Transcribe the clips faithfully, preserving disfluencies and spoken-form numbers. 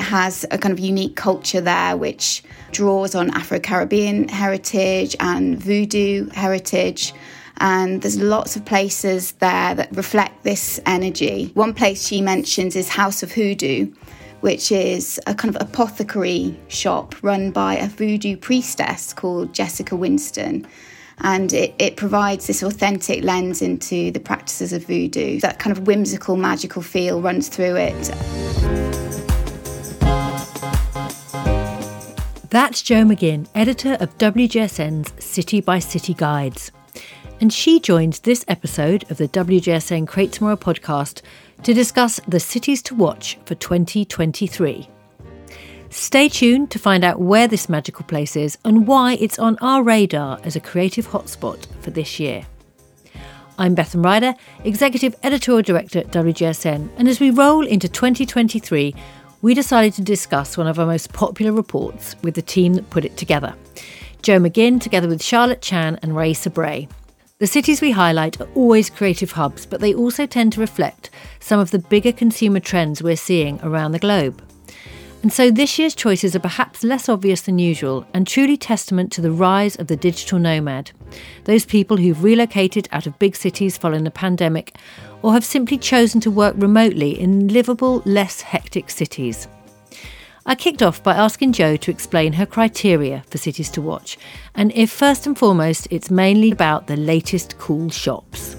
has a kind of unique culture there which draws on Afro-Caribbean heritage and voodoo heritage. And there's lots of places there that reflect this energy. One place she mentions is House of Hoodoo, which is a kind of apothecary shop run by a voodoo priestess called Jessica Winston. And it, it provides this authentic lens into the practices of voodoo. That kind of whimsical, magical feel runs through it. That's Jo McGinn, editor of W G S N's City by City Guides. And she joins this episode of the W G S N Create Tomorrow podcast to discuss the cities to watch for twenty twenty-three. Stay tuned to find out where this magical place is and why it's on our radar as a creative hotspot for this year. I'm Bethan Ryder, Executive Editorial Director at W G S N, and as we roll into twenty twenty-three, we decided to discuss one of our most popular reports with the team that put it together. Jo McGinn, together with Charlotte Chan and Raisa Bray. The cities we highlight are always creative hubs, but they also tend to reflect some of the bigger consumer trends we're seeing around the globe. And so this year's choices are perhaps less obvious than usual and truly testament to the rise of the digital nomad, those people who've relocated out of big cities following the pandemic or have simply chosen to work remotely in livable, less hectic cities. I kicked off by asking Jo to explain her criteria for cities to watch, and if first and foremost it's mainly about the latest cool shops.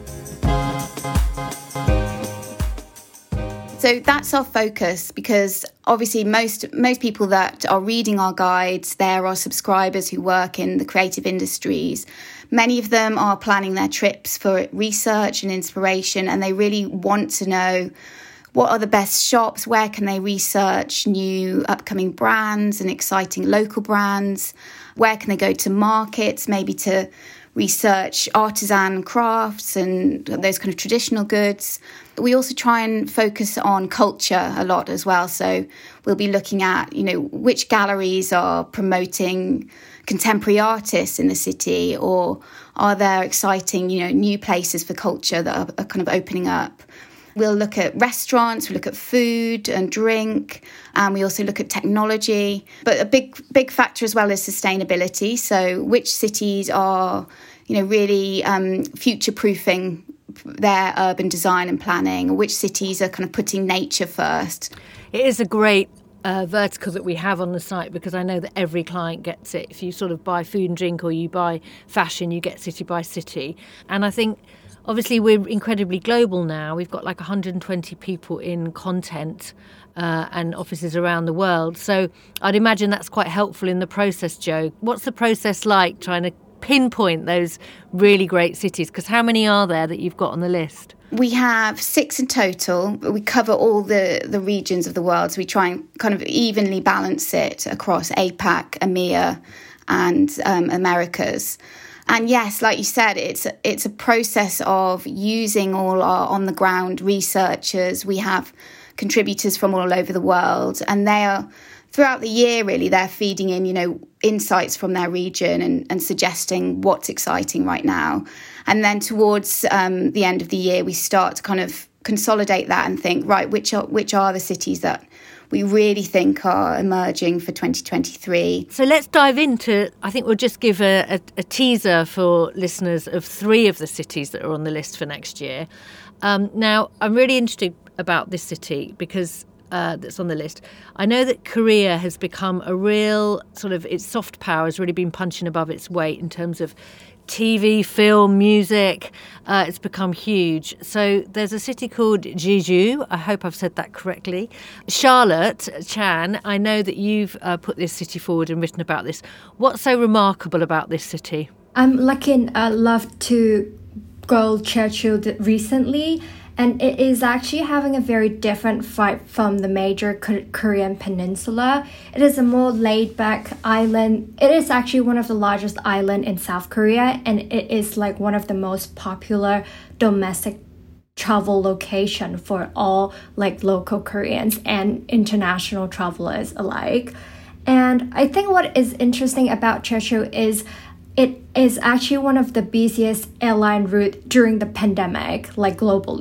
So that's our focus, because obviously most most people that are reading our guides, there are subscribers who work in the creative industries. Many of them are planning their trips for research and inspiration, and they really want to know what are the best shops, where can they research new upcoming brands and exciting local brands, where can they go to markets, maybe to research artisan crafts and those kind of traditional goods. We also try and focus on culture a lot as well. So we'll be looking at, you know, which galleries are promoting contemporary artists in the city, or are there exciting, you know, new places for culture that are, are kind of opening up. We'll look at restaurants, we look at food and drink, and we also look at technology. But a big, big factor as well is sustainability. So which cities are, you know, really um, future-proofing their urban design and planning, or which cities are kind of putting nature first. It is a great uh, vertical that we have on the site, because I know that every client gets it. If you sort of buy food and drink or you buy fashion, you get city by city. And I think obviously we're incredibly global now. We've got like one hundred twenty people in content uh, and offices around the world. So I'd imagine that's quite helpful in the process, Jo. What's the process like trying to pinpoint those really great cities? Because how many are there that you've got on the list? We have six in total. We cover all the, the regions of the world. So we try and kind of evenly balance it across APAC, EMEA and um, Americas. And yes, like you said, it's it's a process of using all our on-the-ground researchers. We have contributors from all over the world, and they are, throughout the year, really, they're feeding in, you know, insights from their region and, and suggesting what's exciting right now. And then towards um, the end of the year, we start to kind of consolidate that and think, right, which are, which are the cities that we really think are emerging for twenty twenty-three. So let's dive into, I think we'll just give a, a, a teaser for listeners of three of the cities that are on the list for next year. Um, now, I'm really interested about this city because uh, that's on the list. I know that Korea has become a real sort of, its soft power has really been punching above its weight in terms of T V, film, music. Uh, it's become huge. So there's a city called Jeju. I hope I've said that correctly. Charlotte Chan, I know that you've uh, put this city forward and written about this. What's so remarkable about this city? I'm lucky and uh, love to go Jeju recently, and it is actually having a very different vibe from the major K- Korean peninsula. It is a more laid-back island. It is actually one of the largest islands in South Korea, and it is like one of the most popular domestic travel location for all like local Koreans and international travelers alike. And I think what is interesting about Jeju is it is actually one of the busiest airline route during the pandemic, like globally.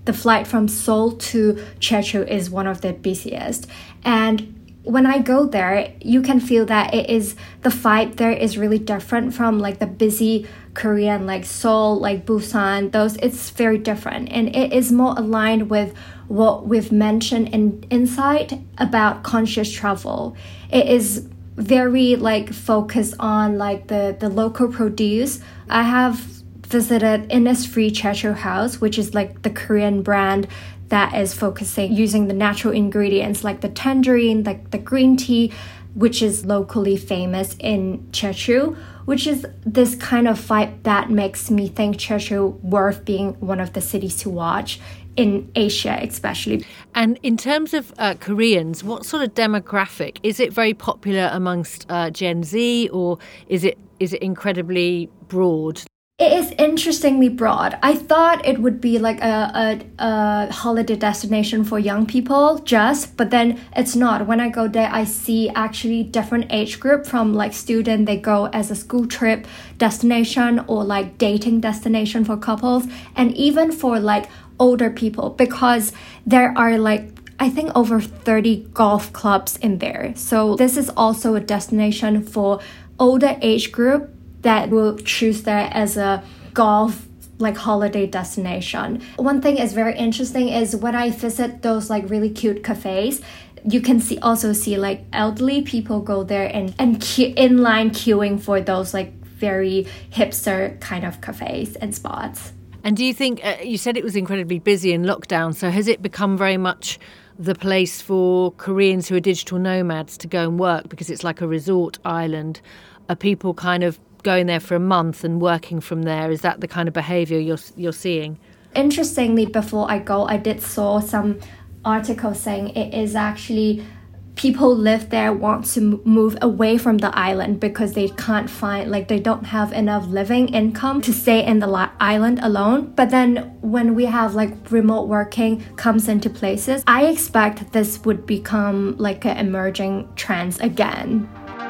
the flight from Seoul to Jeju is one of the busiest. And when I go there, you can feel that it is the vibe there is really different from like the busy Korean, like Seoul, like Busan, those. It's very different, and it is more aligned with what we've mentioned in Insight about conscious travel. It is very like focused on like the the local produce. I have visited Innisfree Jeju House, which is like the Korean brand that is focusing using the natural ingredients like the tangerine, like the green tea, which is locally famous in Jeju, which is this kind of vibe that makes me think Jeju worth being one of the cities to watch in Asia especially. And in terms of uh, Koreans, what sort of demographic? Is it very popular amongst uh, Gen Z, or is it is it incredibly broad? It is interestingly broad. I thought it would be like a, a, a holiday destination for young people just, but then it's not. When I go there, I see actually different age group from like student, they go as a school trip destination or like dating destination for couples, and even for like older people, because there are like I think over thirty golf clubs in there. So this is also a destination for older age group that will choose that as a golf like holiday destination. One thing is very interesting is when I visit those like really cute cafes, you can see also see like elderly people go there and and queue, in line queuing for those like very hipster kind of cafes and spots. And do you think, uh, you said it was incredibly busy in lockdown, so has it become very much the place for Koreans who are digital nomads to go and work because it's like a resort island? Are people kind of going there for a month and working from there? Is that the kind of behaviour you're you're seeing? Interestingly, before I go, I did saw some articles saying it is actually people live there want to move away from the island because they can't find, like they don't have enough living income to stay in the li- island alone. But then when we have like remote working comes into places, I expect this would become like an emerging trend again.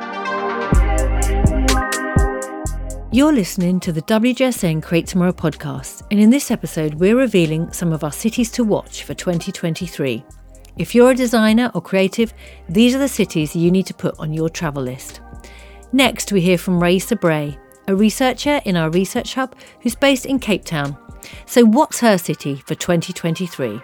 You're listening to the W J S N Create Tomorrow podcast, and in this episode we're revealing some of our cities to watch for twenty twenty-three. If you're a designer or creative, these are the cities you need to put on your travel list. Next, we hear from Raisa Bray, a researcher in our research hub who's based in Cape Town. So what's her city for twenty twenty-three?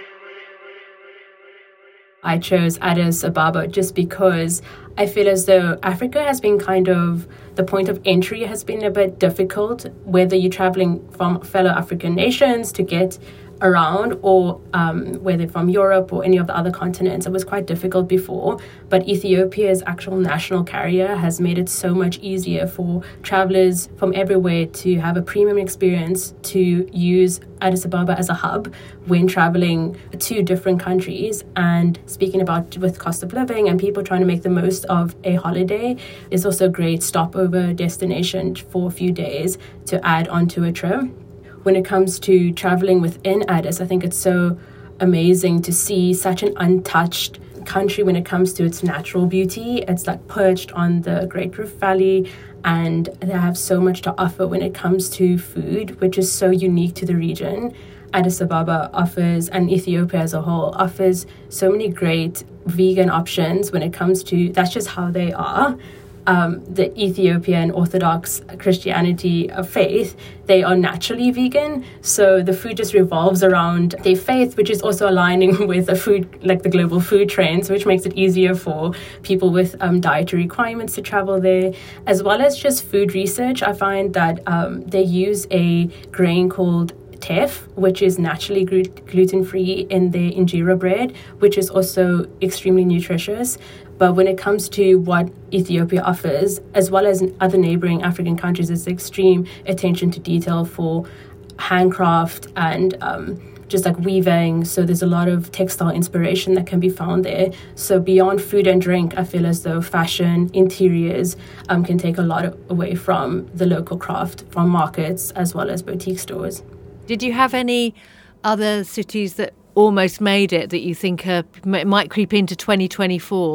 I chose Addis Ababa just because I feel as though Africa has been kind of, the point of entry has been a bit difficult, whether you're traveling from fellow African nations to get around, or um, whether from Europe or any of the other continents. It was quite difficult before, but Ethiopia's actual national carrier has made it so much easier for travelers from everywhere to have a premium experience, to use Addis Ababa as a hub when traveling to different countries. And speaking about with cost of living and people trying to make the most of a holiday, is also a great stopover destination for a few days to add onto a trip. When it comes to traveling within Addis, I think it's so amazing to see such an untouched country when it comes to its natural beauty. It's like perched on the Great Rift Valley, and they have so much to offer when it comes to food, which is so unique to the region. Addis Ababa offers, and Ethiopia as a whole, offers so many great vegan options when it comes to, that's just how they are. Um, the Ethiopian Orthodox Christianity of faith, they are naturally vegan. So the food just revolves around their faith, which is also aligning with the food, like the global food trends, which makes it easier for people with um, dietary requirements to travel there, as well as just food research. I find that um, they use a grain called teff, which is naturally gluten-free in their injera bread, which is also extremely nutritious. But when it comes to what Ethiopia offers, as well as in other neighboring African countries, is extreme attention to detail for handcraft and um, just like weaving. So there's a lot of textile inspiration that can be found there. So beyond food and drink, I feel as though fashion, interiors um, can take a lot of, away from the local craft, from markets as well as boutique stores. Did you have any other cities that almost made it that you think uh, might creep into twenty twenty-four?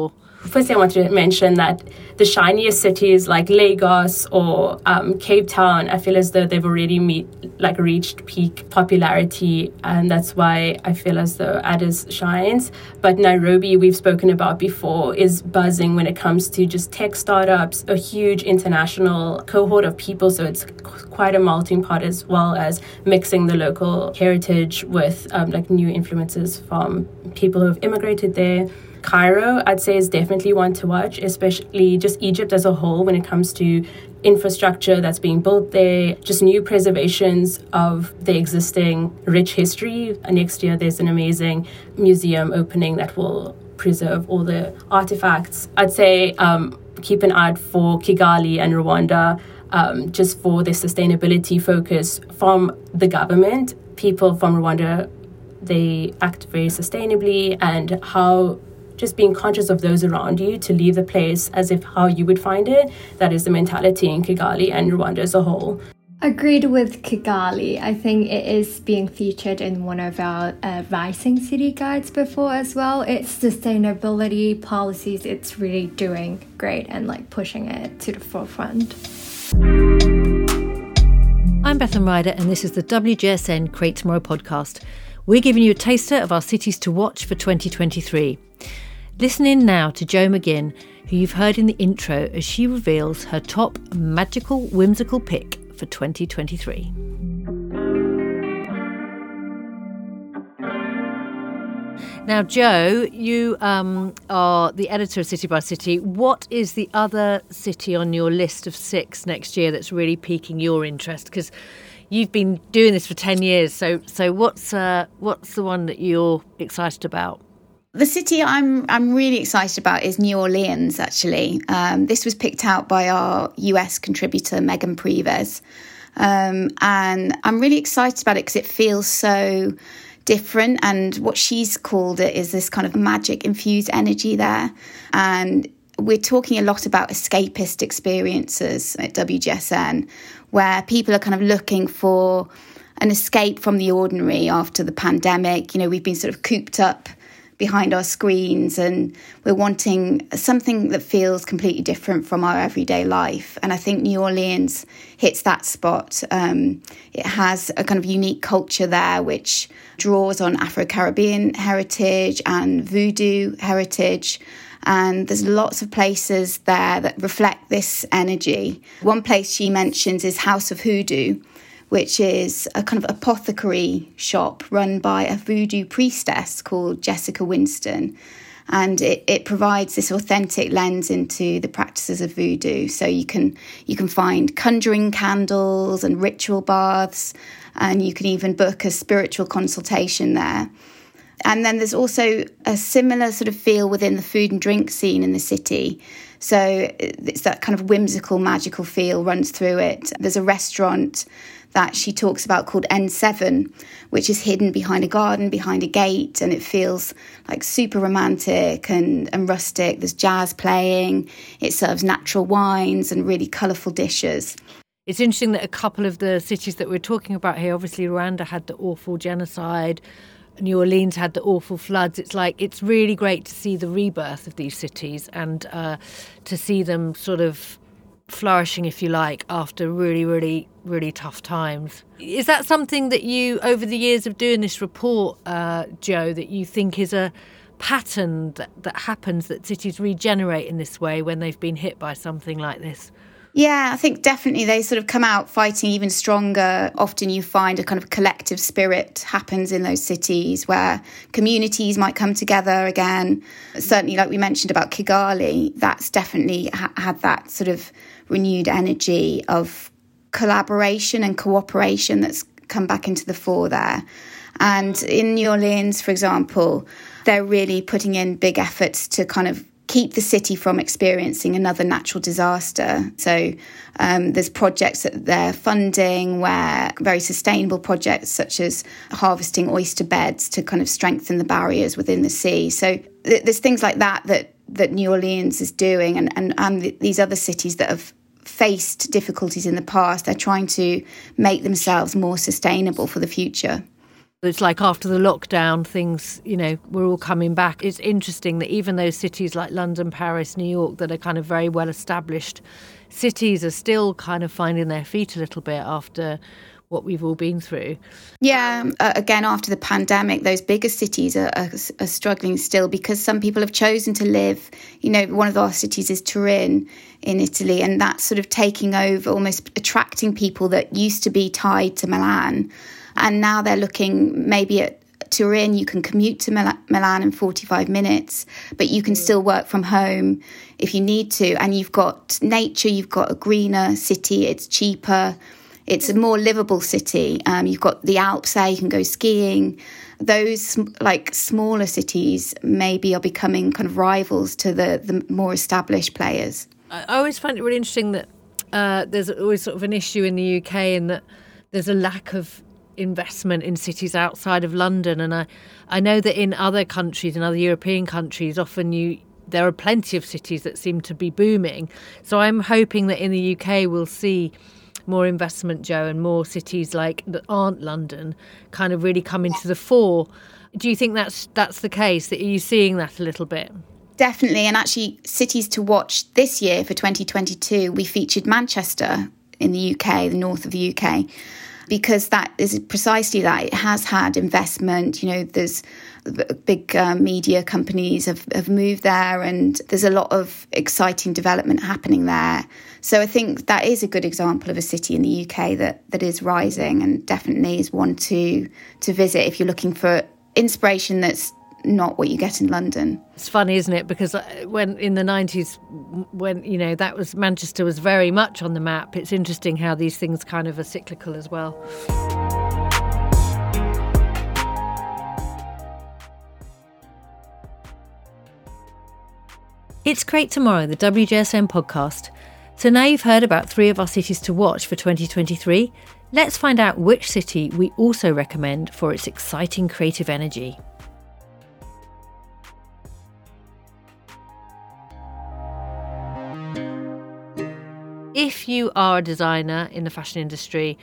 Firstly, I want to mention that the shiniest cities like Lagos or um, Cape Town, I feel as though they've already meet, like reached peak popularity, and that's why I feel as though Addis shines. But Nairobi, we've spoken about before, is buzzing when it comes to just tech startups, a huge international cohort of people, so it's quite a melting pot, as well as mixing the local heritage with um, like new influences from people who have immigrated there. Cairo, I'd say, is definitely one to watch, especially just Egypt as a whole when it comes to infrastructure that's being built there, just new preservations of the existing rich history. Next year, there's an amazing museum opening that will preserve all the artifacts. I'd say um, keep an eye out for Kigali and Rwanda, um, just for the sustainability focus from the government. People from Rwanda, they act very sustainably, and how just being conscious of those around you to leave the place as if how you would find it. That is the mentality in Kigali and Rwanda as a whole. Agreed with Kigali. I think it is being featured in one of our uh, Rising City Guides before as well. Its sustainability policies, it's really doing great and like pushing it to the forefront. I'm Bethan Ryder, and this is the W G S N Create Tomorrow podcast. We're giving you a taster of our cities to watch for twenty twenty-three. Listen in now to Jo McGinn, who you've heard in the intro as she reveals her top magical, whimsical pick for twenty twenty-three. Now, Jo, you um, are the editor of City by City. What is the other city on your list of six next year that's really piquing your interest? Because you've been doing this for ten years. So so what's uh, what's the one that you're excited about? The city I'm I'm really excited about is New Orleans, actually. Um, this was picked out by our U S contributor, Megan Preves. Um, and I'm really excited about it because it feels so different. And what she's called it is this kind of magic-infused energy there. And we're talking a lot about escapist experiences at W G S N, where people are kind of looking for an escape from the ordinary after the pandemic. You know, we've been sort of cooped up behind our screens, and we're wanting something that feels completely different from our everyday life. And I think New Orleans hits that spot. Um, it has a kind of unique culture there, which draws on Afro-Caribbean heritage and voodoo heritage. And there's lots of places there that reflect this energy. One place she mentions is House of Hoodoo, which is a kind of apothecary shop run by a voodoo priestess called Jessica Winston. And it, it provides this authentic lens into the practices of voodoo. So you can you can find conjuring candles and ritual baths, and you can even book a spiritual consultation there. And then there's also a similar sort of feel within the food and drink scene in the city. So it's that kind of whimsical, magical feel runs through it. There's a restaurant that she talks about called N seven, which is hidden behind a garden, behind a gate, and it feels like super romantic and, and rustic. There's jazz playing, it serves natural wines and really colourful dishes. It's interesting that a couple of the cities that we're talking about here, obviously Rwanda had the awful genocide, New Orleans had the awful floods. It's like, it's really great to see the rebirth of these cities and uh, to see them sort of flourishing, if you like, after really, really, really tough times. Is that something that you, over the years of doing this report, uh, Jo, that you think is a pattern that, that happens, that cities regenerate in this way when they've been hit by something like this? Yeah, I think definitely they sort of come out fighting even stronger. Often you find a kind of collective spirit happens in those cities where communities might come together again. Certainly, like we mentioned about Kigali, that's definitely ha- had that sort of renewed energy of collaboration and cooperation that's come back into the fore there. And in New Orleans, for example, they're really putting in big efforts to kind of keep the city from experiencing another natural disaster. So um, there's projects that they're funding where very sustainable projects such as harvesting oyster beds to kind of strengthen the barriers within the sea. So th- there's things like that that, that New Orleans is doing, and, and, and th- these other cities that have faced difficulties in the past, they're trying to make themselves more sustainable for the future. It's like after the lockdown, things, you know, we're all coming back. It's interesting that even those cities like London, Paris, New York, that are kind of very well established cities, are still kind of finding their feet a little bit after what we've all been through. Yeah, uh, again, after the pandemic, those bigger cities are, are, are struggling still because some people have chosen to live, you know, one of our cities is Turin in Italy, and that's sort of taking over, almost attracting people that used to be tied to Milan. And now they're looking maybe at Turin, you can commute to Mil- Milan in forty-five minutes, but you can still work from home if you need to. And you've got nature, you've got a greener city, it's cheaper, it's a more livable city. Um, you've got the Alps there, you can go skiing. Those like smaller cities maybe are becoming kind of rivals to the, the more established players. I always find it really interesting that uh, there's always sort of an issue in the U K in that there's a lack of investment in cities outside of London, and I, I know that in other countries, in other European countries, often you there are plenty of cities that seem to be booming. So I'm hoping that in the U K we'll see more investment, Joe, and more cities like that aren't London kind of really come into the fore. Do you think that's that's the case? That are you seeing that a little bit? Definitely, and actually cities to watch this year for twenty twenty-two, we featured Manchester in the U K, the north of the U K. Because that is precisely that. It has had investment. You know, there's big uh, media companies have, have moved there, and there's a lot of exciting development happening there. So I think that is a good example of a city in the U K that, that is rising, and definitely is one to to visit if you're looking for inspiration that's not what you get in London. It's funny, isn't it? Because when in the nineties, when, you know, that was Manchester was very much on the map. It's interesting how these things kind of are cyclical as well. It's Create Tomorrow, the W J S N podcast. So now you've heard about three of our cities to watch for twenty twenty-three. Let's find out which city we also recommend for its exciting creative energy. If you are a designer in the fashion industry,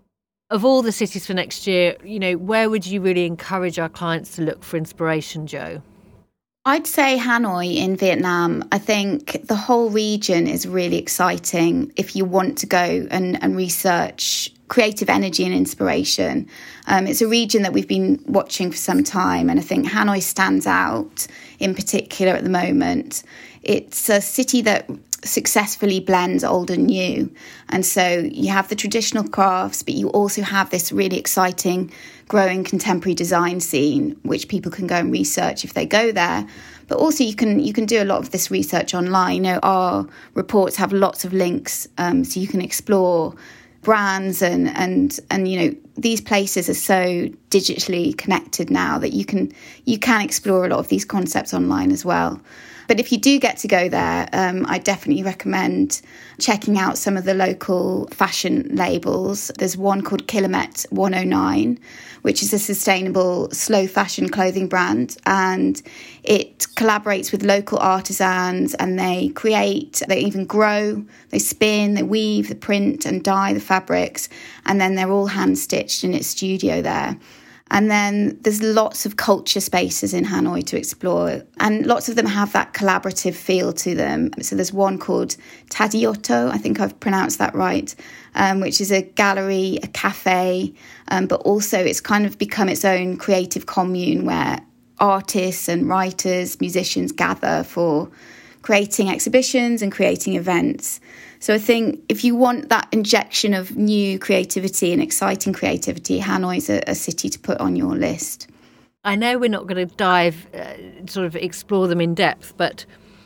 of all the cities for next year, you know, where would you really encourage our clients to look for inspiration, Joe? I'd say Hanoi in Vietnam. I think the whole region is really exciting if you want to go and, and research creative energy and inspiration. Um, it's a region that we've been watching for some time, and I think Hanoi stands out in particular at the moment. It's a city that successfully blends old and new. And so you have the traditional crafts, but you also have this really exciting, growing contemporary design scene, which people can go and research if they go there. But also you can you can do a lot of this research online. You know, our reports have lots of links, um, so you can explore brands and and and you know, these places are so digitally connected now that you can you can explore a lot of these concepts online as well. But if you do get to go there, um, I definitely recommend checking out some of the local fashion labels. There's one called Kilomet one oh nine, which is a sustainable slow fashion clothing brand. And it collaborates with local artisans, and they create, they even grow, they spin, they weave, they print and dye the fabrics. And then they're all hand stitched in its studio there. And then there's lots of culture spaces in Hanoi to explore, and lots of them have that collaborative feel to them. So there's one called Tadioto, I think I've pronounced that right, um, which is a gallery, a cafe, um, but also it's kind of become its own creative commune where artists and writers, musicians gather for creating exhibitions and creating events. So I think if you want that injection of new creativity and exciting creativity, Hanoi's a, a city to put on your list. I know we're not going to dive, uh, sort of explore them in depth, but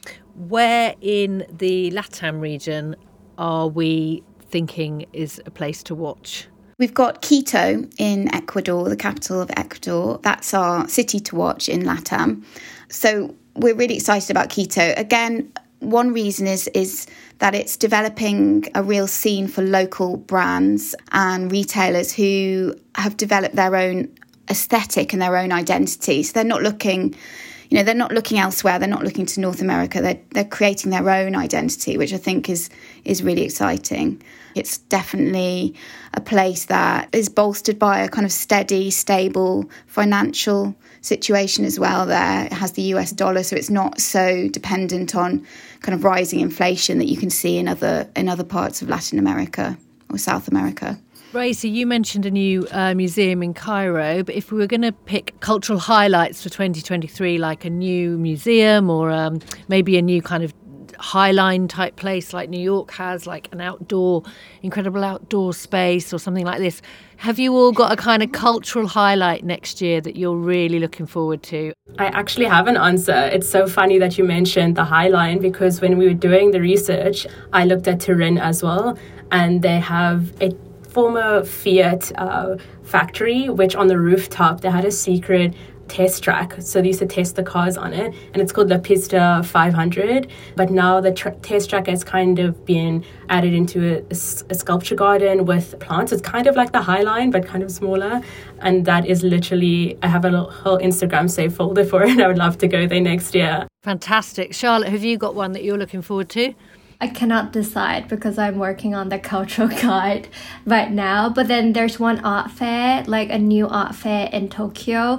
where in the LATAM region are we thinking is a place to watch? We've got Quito in Ecuador, the capital of Ecuador. That's our city to watch in LATAM. So we're really excited about Quito. Again, one reason is is that it's developing a real scene for local brands and retailers who have developed their own aesthetic and their own identity. So they're not looking, you know, they're not looking elsewhere. They're not looking to North America. They're they're creating their own identity, which I think is is really exciting. It's definitely a place that is bolstered by a kind of steady, stable financial situation as well there. It has the U S dollar, so it's not so dependent on kind of rising inflation that you can see in other in other parts of Latin America or South America. Raisa, you mentioned a new uh, museum in Cairo, but if we were going to pick cultural highlights for twenty twenty-three, like a new museum or um, maybe a new kind of Highline type place like New York has, like an outdoor, incredible outdoor space or something like this, have you all got a kind of cultural highlight next year that you're really looking forward to? I actually have an answer. It's so funny that you mentioned the Highline, because when we were doing the research, I looked at Turin as well, and they have a former Fiat uh, factory, which on the rooftop they had a secret test track, so they used to test the cars on it, and it's called La Pista five hundred. But now the tra- test track has kind of been added into a, a, a sculpture garden with plants. It's kind of like the Highline but kind of smaller, and that is literally, I have a little, whole Instagram save folder for it, and I would love to go there next year. Fantastic. Charlotte, have you got one that you're looking forward to? I cannot decide because I'm working on the cultural guide right now, but then there's one art fair, like a new art fair in Tokyo,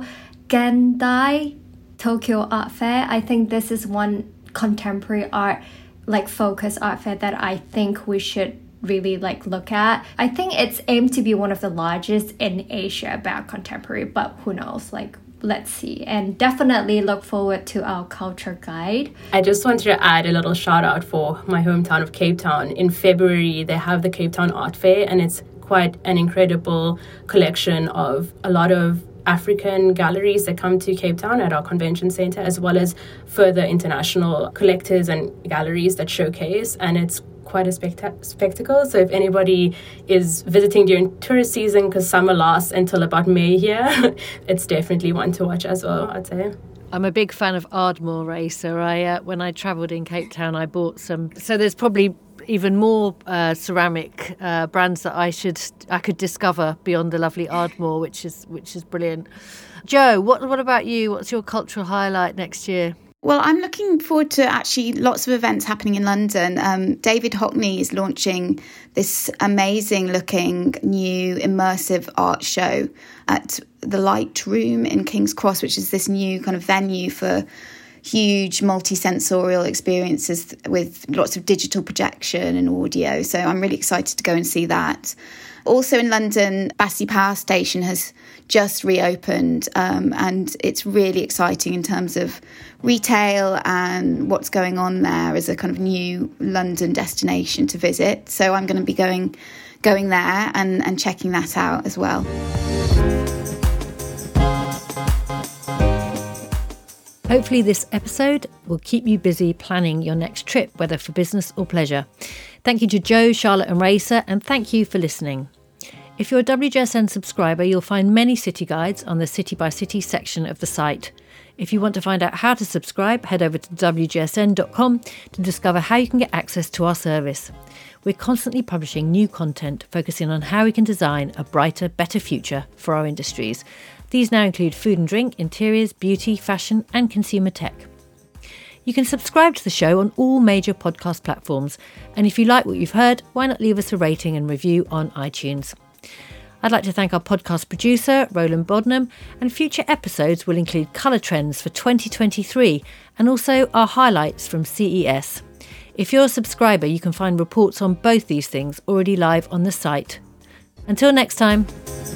Gendai Tokyo Art Fair. I think this is one contemporary art, like focus art fair that I think we should really like look at. I think it's aimed to be one of the largest in Asia about contemporary, but who knows, like let's see. And definitely look forward to our culture guide. I just wanted to add a little shout out for my hometown of Cape Town. In February they have the Cape Town Art Fair, and it's quite an incredible collection of a lot of African galleries that come to Cape Town at our convention center, as well as further international collectors and galleries that showcase, and it's quite a specta- spectacle. So if anybody is visiting during tourist season, because summer lasts until about May here, it's definitely one to watch as well, I'd say. I'm a big fan of Ardmore, Racer. I uh, when I travelled in Cape Town, I bought some. So there's probably even more uh, ceramic uh, brands that I should I could discover beyond the lovely Ardmore, which is which is brilliant. Jo, what what about you? What's your cultural highlight next year? Well, I'm looking forward to actually lots of events happening in London. Um, David Hockney is launching this amazing looking new immersive art show at the Light Room in King's Cross, which is this new kind of venue for huge multi-sensorial experiences with lots of digital projection and audio. So I'm really excited to go and see that. Also in London, Battersea Power Station has just reopened, um, and it's really exciting in terms of retail and what's going on there as a kind of new London destination to visit. So I'm going to be going going there and, and checking that out as well. Hopefully this episode will keep you busy planning your next trip, whether for business or pleasure. Thank you to Jo, Charlotte and Racer, and thank you for listening. If you're a W J S N subscriber, you'll find many city guides on the City by City section of the site. If you want to find out how to subscribe, head over to w j s n dot com to discover how you can get access to our service. We're constantly publishing new content focusing on how we can design a brighter, better future for our industries. These now include food and drink, interiors, beauty, fashion and consumer tech. You can subscribe to the show on all major podcast platforms, and if you like what you've heard, why not leave us a rating and review on iTunes. I'd like to thank our podcast producer, Roland Bodnam, and future episodes will include colour trends for twenty twenty-three and also our highlights from C E S. If you're a subscriber, you can find reports on both these things already live on the site. Until next time.